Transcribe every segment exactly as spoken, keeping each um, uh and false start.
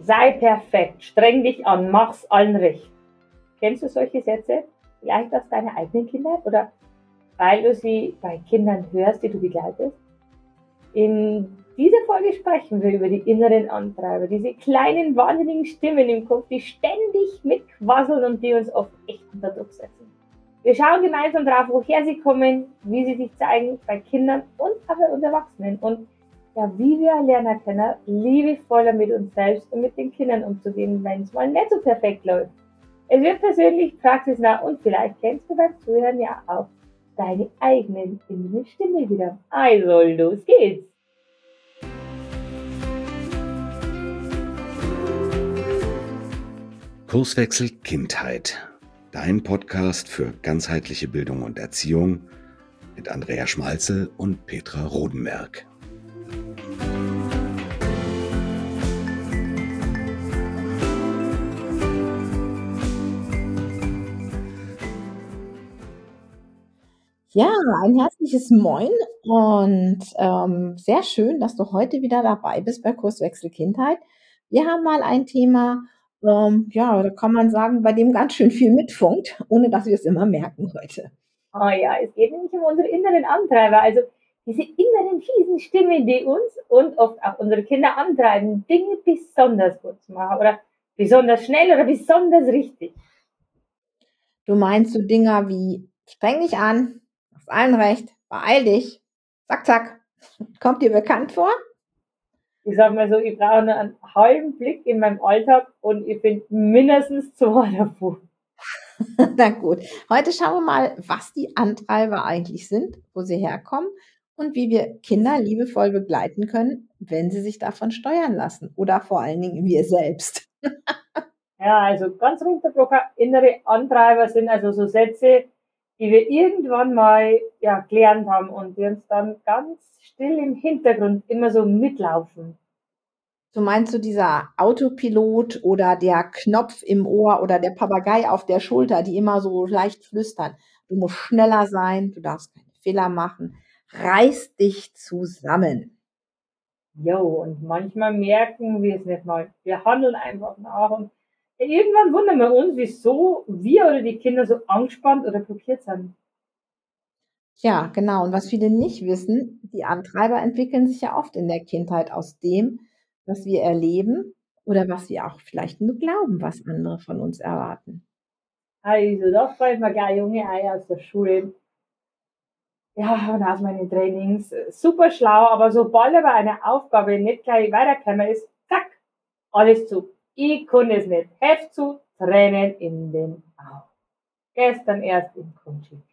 sei perfekt, streng dich an, mach's allen recht. Kennst du solche Sätze? Vielleicht aus deiner eigenen Kindheit oder weil du sie bei Kindern hörst, die du begleitest? In dieser Folge sprechen wir über die inneren Antreiber, diese kleinen wahnsinnigen Stimmen im Kopf, die ständig mitquasseln und die uns oft echt unter Druck setzen. Wir schauen gemeinsam drauf, woher sie kommen, wie sie sich zeigen bei Kindern und auch bei uns Erwachsenen und ja, wie wir lernen können, liebevoller mit uns selbst und mit den Kindern umzugehen, wenn es mal nicht so perfekt läuft. Es wird persönlich, praxisnah und vielleicht kennst du beim Zuhören ja auch deine eigene innere Stimme wieder. Also, los geht's! Kurswechsel Kindheit. Dein Podcast für ganzheitliche Bildung und Erziehung mit Andrea Schmalzel und Petra Rodenberg. Ja, ein herzliches Moin und ähm, sehr schön, dass du heute wieder dabei bist bei Kurswechsel Kindheit. Wir haben mal ein Thema, ähm, ja, da kann man sagen, bei dem ganz schön viel mitfunkt, ohne dass wir es immer merken heute. Oh ja, es geht nämlich um unsere inneren Antreiber, also diese inneren fiesen Stimmen, die uns und oft auch unsere Kinder antreiben, Dinge besonders gut zu machen oder besonders schnell oder besonders richtig. Du meinst so Dinger wie, streng dich an, mach's allen recht, beeil dich, zack, zack. Kommt dir bekannt vor? Ich sag mal so, ich brauche nur einen halben Blick in meinem Alltag und ich finde mindestens zwei davon. Na gut, heute schauen wir mal, was die Antreiber eigentlich sind, wo sie herkommen und wie wir Kinder liebevoll begleiten können, wenn sie sich davon steuern lassen oder vor allen Dingen wir selbst. Ja, also ganz runtergebrochen, innere Antreiber sind also so Sätze, die wir irgendwann mal ja, gelernt haben und die uns dann ganz still im Hintergrund immer so mitlaufen. So meinst du dieser Autopilot oder der Knopf im Ohr oder der Papagei auf der Schulter, die immer so leicht flüstern. Du musst schneller sein, du darfst keine Fehler machen. Reiß dich zusammen. Jo, und manchmal merken wir es nicht mal. Wir handeln einfach nach und irgendwann wundern wir uns, wieso wir oder die Kinder so angespannt oder blockiert sind. Ja, genau. Und was viele nicht wissen, die Antreiber entwickeln sich ja oft in der Kindheit aus dem, was wir erleben oder was wir auch vielleicht nur glauben, was andere von uns erwarten. Also, da freut man gleich junge Eier aus der Schule. Ja, und aus meinen Trainings. Super schlau, aber sobald er bei einer Aufgabe nicht gleich weitergekommen ist, zack, alles zu. Ich kann es nicht. Heft zu, Tränen in den Augen. Gestern erst im Coaching.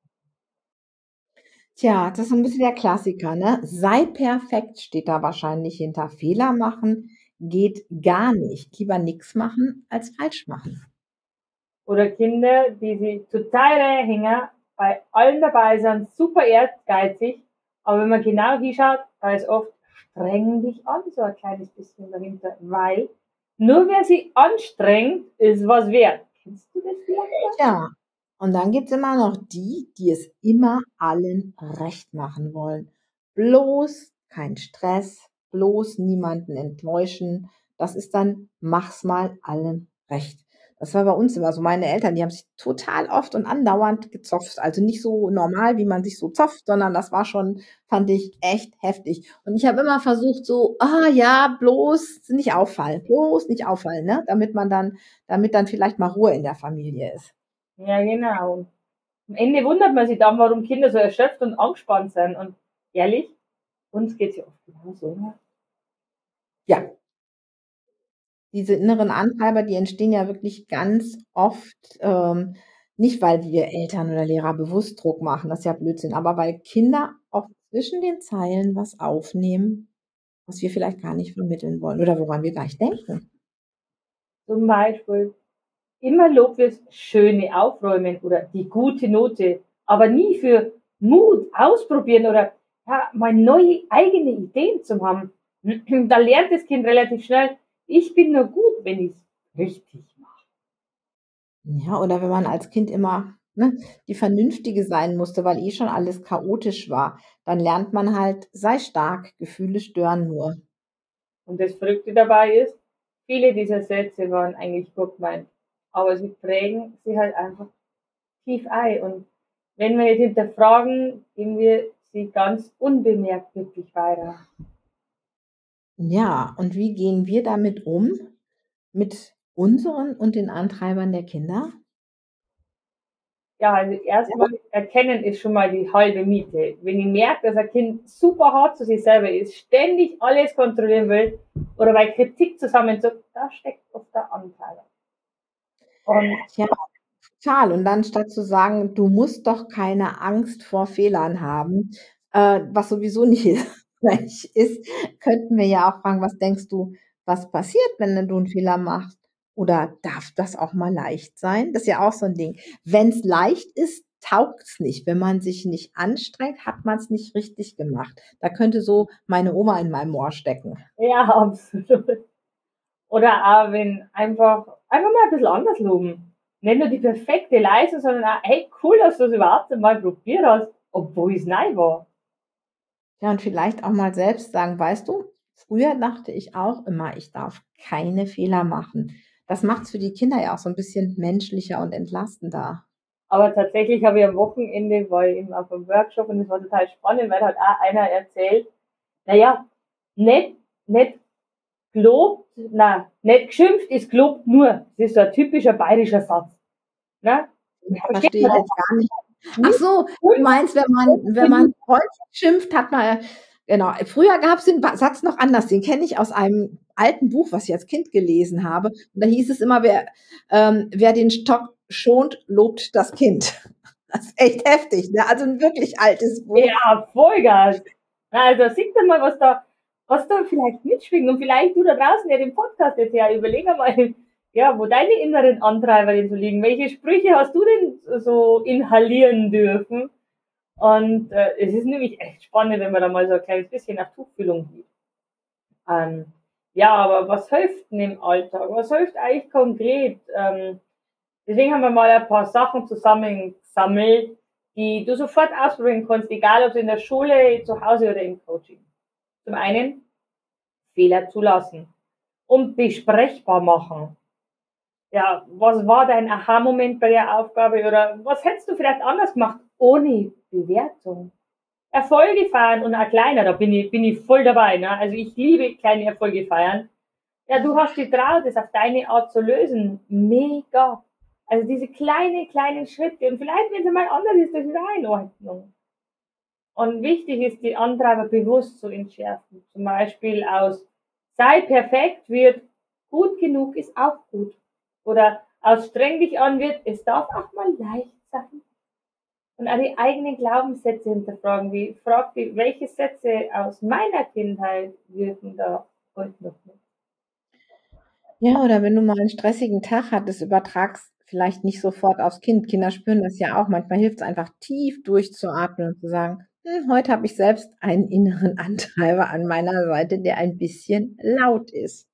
Tja, das ist so ein bisschen der Klassiker, ne? Sei perfekt steht da wahrscheinlich hinter. Fehler machen geht gar nicht. Lieber nix machen als falsch machen. Oder Kinder, die sich total hängen, bei allen dabei sind, super ehrgeizig, aber wenn man genau hinschaut, da ist oft streng dich an, so ein kleines bisschen dahinter, weil nur wer sich anstrengt, ist was wert. Kennst du das vielleicht? Ja, und dann gibt's immer noch die, die es immer allen recht machen wollen. Bloß kein Stress, bloß niemanden enttäuschen. Das ist dann, mach's mal allen recht. Das war bei uns immer so. Meine Eltern, die haben sich total oft und andauernd gezopft. Also nicht so normal, wie man sich so zopft, sondern das war schon, fand ich, echt heftig. Und ich habe immer versucht so, ah ja, bloß nicht auffallen, bloß nicht auffallen, ne? Damit man dann, damit dann vielleicht mal Ruhe in der Familie ist. Ja, genau. Am Ende wundert man sich dann, warum Kinder so erschöpft und angespannt sind. Und ehrlich, uns geht's ja oft genauso. Ne? Ja, diese inneren Antreiber, die entstehen ja wirklich ganz oft, ähm, nicht, weil wir Eltern oder Lehrer bewusst Druck machen, das ist ja Blödsinn, aber weil Kinder oft zwischen den Zeilen was aufnehmen, was wir vielleicht gar nicht vermitteln wollen oder woran wir gar nicht denken. Zum Beispiel immer Lob fürs schöne Aufräumen oder die gute Note, aber nie für Mut, ausprobieren oder ja, mal neue eigene Ideen zu haben. Da lernt das Kind relativ schnell, ich bin nur gut, wenn ich es richtig mache. Ja, oder wenn man als Kind immer, ne, die Vernünftige sein musste, weil eh schon alles chaotisch war, dann lernt man halt, sei stark, Gefühle stören nur. Und das Verrückte dabei ist, viele dieser Sätze waren eigentlich gut gemeint, aber sie prägen sie halt einfach tief ein. Und wenn wir jetzt hinterfragen, gehen wir sie ganz unbemerkt wirklich weiter. Ja, und wie gehen wir damit um? Mit unseren und den Antreibern der Kinder? Ja, also erstmal erkennen ist schon mal die halbe Miete. Wenn ich merke, dass ein Kind super hart zu sich selber ist, ständig alles kontrollieren will oder bei Kritik zusammenzuckt, da steckt oft der Antreiber. Und Ja, total. Und dann statt zu sagen, du musst doch keine Angst vor Fehlern haben, äh, was sowieso nicht hilfreich ist, könnten wir ja auch fragen, was denkst du, was passiert, wenn du einen Fehler machst? Oder darf das auch mal leicht sein? Das ist ja auch so ein Ding. Wenn es leicht ist, taugt's nicht. Wenn man sich nicht anstrengt, hat man es nicht richtig gemacht. Da könnte so meine Oma in meinem Ohr stecken. ja, absolut. Oder auch wenn einfach, einfach mal ein bisschen anders loben. Nicht nur die perfekte Leistung, sondern auch, hey, cool, dass du es überhaupt einmal probiert hast, obwohl es neu war. Ja, und vielleicht auch mal selbst sagen, weißt du, früher dachte ich auch immer, ich darf keine Fehler machen. Das macht's für die Kinder ja auch so ein bisschen menschlicher und entlastender. Aber tatsächlich habe ich am Wochenende, war ich eben auf einem Workshop und es war total spannend, weil hat auch einer erzählt, naja, nicht, nicht gelobt, na, nicht geschimpft ist gelobt nur. Das ist so ein typischer bayerischer Satz. Ne? Versteht Verstehe man ich das jetzt gar nicht. Ach nicht? so, du meinst, wenn man wenn man freundlich schimpft, hat man genau. Früher gab's den Ba Satz noch anders, den kenne ich aus einem alten Buch, was ich als Kind gelesen habe. Und da hieß es immer, wer ähm, wer den Stock schont, lobt das Kind. Das ist echt heftig, ne? Also ein wirklich altes Buch. Ja, Vollgas. Also sieht man mal, was da, was da vielleicht mitschwingt. Und vielleicht du da draußen, der den Podcast jetzt her, überleg mal, ja, wo deine inneren Antreiber denn so liegen. Welche Sprüche hast du denn so inhalieren dürfen? Und äh, es ist nämlich echt spannend, wenn man da mal so ein kleines bisschen auf Tuchfühlung geht. Ähm, ja, aber was hilft denn im Alltag? Was hilft eigentlich konkret? Ähm, deswegen haben wir mal ein paar Sachen zusammengesammelt, die du sofort ausprobieren kannst, egal ob du in der Schule, zu Hause oder im Coaching. Zum einen Fehler zulassen und besprechbar machen. Ja, was war dein Aha-Moment bei der Aufgabe oder was hättest du vielleicht anders gemacht ohne Bewertung? Erfolge feiern und auch kleiner, da bin ich, bin ich voll dabei, ne? Also ich liebe kleine Erfolge feiern. Ja, du hast dich traut, das auf deine Art zu lösen. Mega. Also diese kleinen, kleinen Schritte. Und vielleicht, wenn es mal anders ist, das ist auch in Ordnung. Und wichtig ist, die Antreiber bewusst zu entschärfen. Zum Beispiel aus sei perfekt wird gut genug ist auch gut. Oder aus streng dich an wird, es darf auch mal leicht sein. Und auch die eigenen Glaubenssätze hinterfragen, wie frag dich, welche Sätze aus meiner Kindheit wirken da heute noch mit. Ja, oder wenn du mal einen stressigen Tag hattest, übertrag's vielleicht nicht sofort aufs Kind. Kinder spüren das ja auch. Manchmal hilft's einfach, tief durchzuatmen und zu sagen: „Hm, heute habe ich selbst einen inneren Antreiber an meiner Seite, der ein bisschen laut ist.“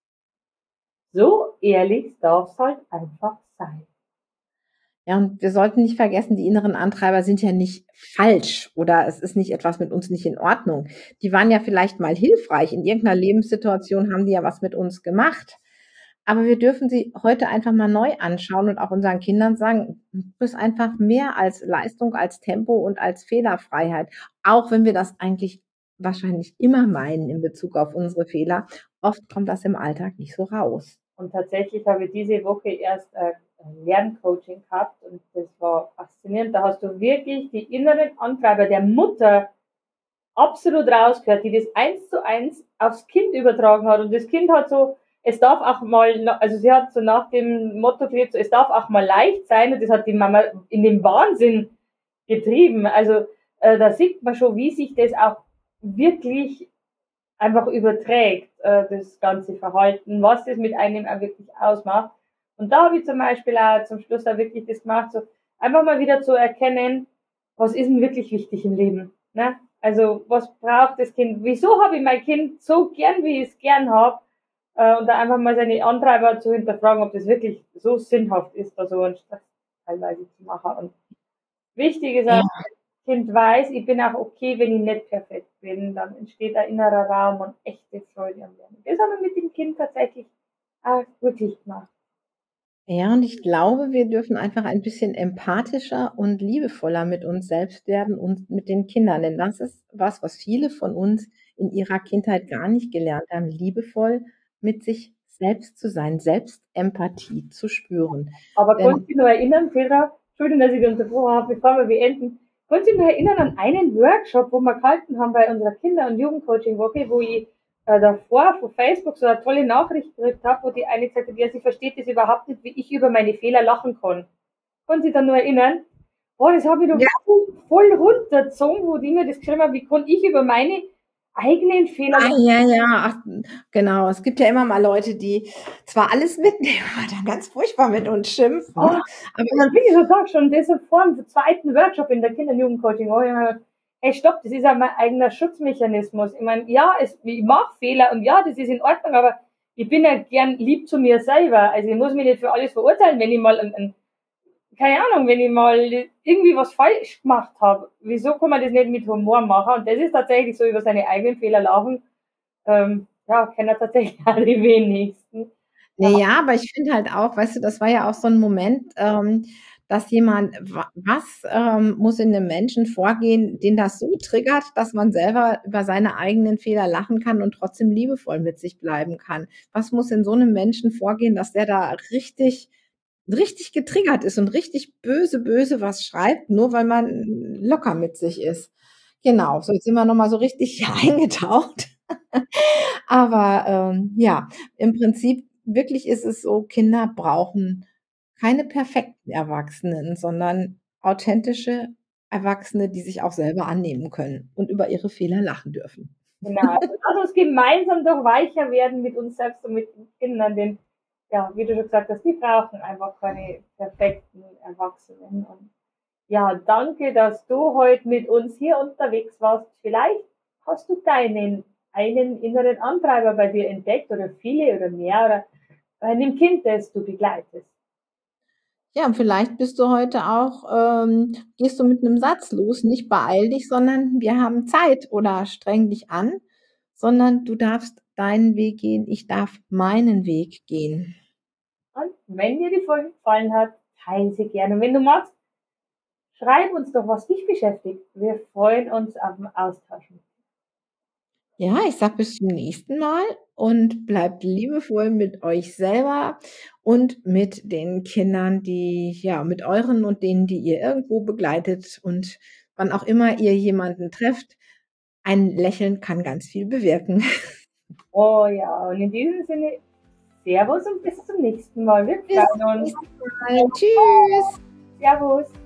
So ehrlich darf's halt einfach sein. Ja, und wir sollten nicht vergessen, die inneren Antreiber sind ja nicht falsch oder es ist nicht etwas mit uns nicht in Ordnung. Die waren ja vielleicht mal hilfreich. In irgendeiner Lebenssituation haben die ja was mit uns gemacht. Aber wir dürfen sie heute einfach mal neu anschauen und auch unseren Kindern sagen, du bist einfach mehr als Leistung, als Tempo und als Fehlerfreiheit. Auch wenn wir das eigentlich wahrscheinlich immer meinen in Bezug auf unsere Fehler. Oft kommt das im Alltag nicht so raus. Und tatsächlich habe ich diese Woche erst äh, ein Lerncoaching gehabt und das war faszinierend. Da hast du wirklich die inneren Antreiber der Mutter absolut rausgehört, die das eins zu eins aufs Kind übertragen hat. Und das Kind hat so, es darf auch mal, also sie hat so nach dem Motto gelebt, so, es darf auch mal leicht sein. Und das hat die Mama in den Wahnsinn getrieben. Also äh, da sieht man schon, wie sich das auch wirklich einfach überträgt, äh, das ganze Verhalten, was das mit einem auch wirklich ausmacht. Und da habe ich zum Beispiel auch zum Schluss auch wirklich das gemacht, so einfach mal wieder zu erkennen, was ist denn wirklich wichtig im Leben, ne? Also was braucht das Kind? Wieso habe ich mein Kind so gern, wie ich es gern habe? Äh, und da einfach mal seine Antreiber zu hinterfragen, ob das wirklich so sinnhaft ist, da so einen Stress teilweise zu machen. Und wichtig ist auch, Ja. Kind weiß, ich bin auch okay, wenn ich nicht perfekt bin, dann entsteht ein innerer Raum und echte Freude am Lernen. Das haben wir mit dem Kind tatsächlich äh, glücklich gemacht. Ja, und ich glaube, wir dürfen einfach ein bisschen empathischer und liebevoller mit uns selbst werden und mit den Kindern. Denn das ist was, was viele von uns in ihrer Kindheit gar nicht gelernt haben, liebevoll mit sich selbst zu sein, Selbstempathie zu spüren. Aber Denn kannst du dich noch erinnern, Petra, Entschuldigung, dass ich dich unterbrochen habe, bevor wir beenden, kannst du dich noch erinnern an einen Workshop, wo wir gehalten haben bei unserer Kinder- und Jugendcoaching-Woche, wo ich äh, davor von Facebook so eine tolle Nachricht gekriegt habe, wo die eine gesagt hat, ja, sie versteht das überhaupt nicht, wie ich über meine Fehler lachen kann. Kannst du dich da nur erinnern? Boah, das habe ich doch ja, voll, voll runtergezogen, wo die mir das geschrieben haben, wie kann ich über meine eigenen Fehler ah, lachen. ja, ja, ach, genau. Es gibt ja immer mal Leute, die zwar alles mitnehmen, aber dann ganz furchtbar mit uns schimpfen. Oh, Aber und dann bin ich sogar schon deshalb vor dem zweiten Workshop in der Kinder- und Jugendcoaching, wo ich mir gedacht, hey, stopp, das ist ja mein eigener Schutzmechanismus. Ich meine, ja, es, ich mache Fehler und ja, das ist in Ordnung, aber ich bin ja gern lieb zu mir selber. Also ich muss mich nicht für alles verurteilen, wenn ich mal, ein, ein, keine Ahnung, wenn ich mal irgendwie was falsch gemacht habe. Wieso kann man das nicht mit Humor machen? Und das ist tatsächlich so, über seine eigenen Fehler lachen. Ähm, ja, kennen tatsächlich alle die wenigsten. nee, ja, aber ich finde halt auch, weißt du, das war ja auch so ein Moment, ähm, dass jemand, wa was, ähm, muss in 'nem Menschen vorgehen, den das so triggert, dass man selber über seine eigenen Fehler lachen kann und trotzdem liebevoll mit sich bleiben kann? Was muss in so 'nem Menschen vorgehen, dass der da richtig richtig getriggert ist und richtig böse, böse was schreibt, nur weil man locker mit sich ist? Genau, so jetzt sind wir noch mal so richtig eingetaucht. Aber, ähm, ja, im Prinzip wirklich ist es so, Kinder brauchen keine perfekten Erwachsenen, sondern authentische Erwachsene, die sich auch selber annehmen können und über ihre Fehler lachen dürfen. Genau, also lass uns gemeinsam doch weicher werden mit uns selbst und mit den Kindern, denn, ja, wie du schon gesagt hast, die brauchen einfach keine perfekten Erwachsenen. Und ja, danke, dass du heute mit uns hier unterwegs warst. Vielleicht hast du deinen einen inneren Antreiber bei dir entdeckt oder viele oder mehr oder bei einem Kind, das du begleitest. Ja, und vielleicht bist du heute auch ähm, gehst du mit 'nem Satz los, nicht beeil dich, sondern wir haben Zeit oder streng dich an, sondern du darfst deinen Weg gehen, ich darf meinen Weg gehen. Und wenn dir die Folge gefallen hat, teile sie gerne. Und wenn du magst, schreib uns doch, was dich beschäftigt. Wir freuen uns auf den Austausch. Ja, ich sage bis zum nächsten Mal und bleibt liebevoll mit euch selber und mit den Kindern, die ja, mit euren und denen, die ihr irgendwo begleitet und wann auch immer ihr jemanden trefft. Ein Lächeln kann ganz viel bewirken. Oh ja, und in diesem Sinne, Servus und bis zum nächsten Mal. Wir Bis freuen zum uns. nächsten Mal. Tschüss. Servus.